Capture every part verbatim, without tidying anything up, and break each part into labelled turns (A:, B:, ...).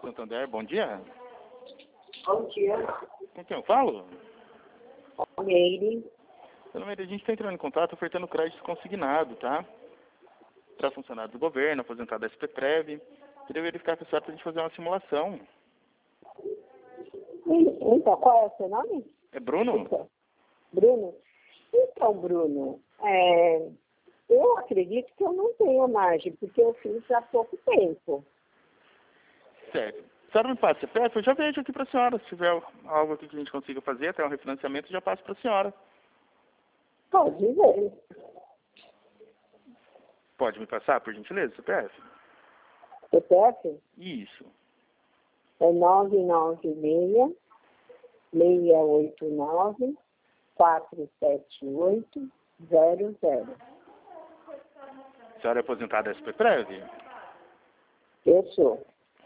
A: Santander, bom dia.
B: Bom dia.
A: Com quem eu falo?
B: Meire.
A: Dona Meire, a gente está entrando em contato ofertando crédito consignado, tá? Para funcionários do governo, aposentado da S P Prev. Queria verificar com a senhora para a gente fazer uma simulação.
B: Então, qual é o seu nome?
A: É Bruno?
B: Então, Bruno? Então, Bruno, é, eu acredito que eu não tenho margem, porque eu fiz há pouco tempo.
A: Certo. A senhora me passa C P F? Eu já vejo aqui para a senhora. Se tiver algo aqui que a gente consiga fazer, até um refinanciamento, eu já passo para a senhora.
B: Pode ver.
A: Pode me passar, por gentileza, C P F?
B: C P F
A: Isso.
B: é nove nove seis, seis oito nove, quatro sete oito, zero zero.
A: A senhora é aposentada da S P Prev?
B: Eu sou.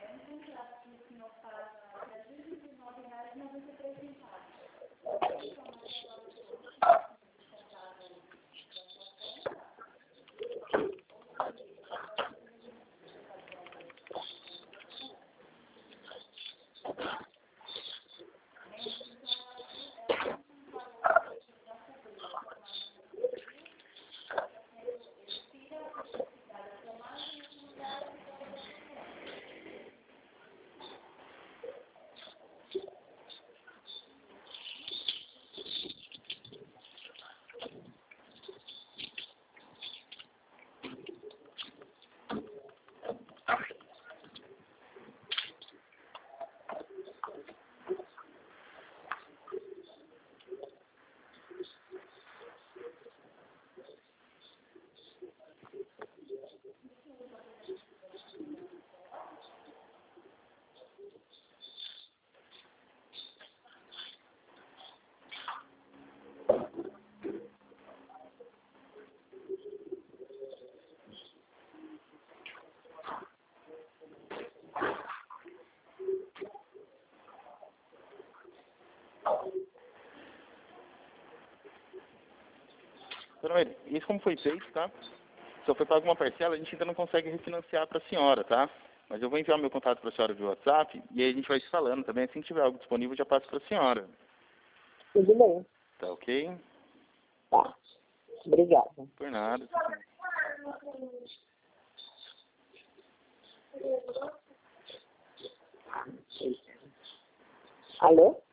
A: Dona Meire, isso como foi feito, tá? Só foi pago uma parcela, a gente ainda não consegue refinanciar para a senhora, tá? Mas eu vou enviar meu contato para a senhora via WhatsApp e aí a gente vai se falando também. Assim que tiver algo disponível, eu já passo para a senhora.
B: Tudo bem.
A: Tá ok?
B: Tá. Obrigada.
A: Por nada.
B: Alô?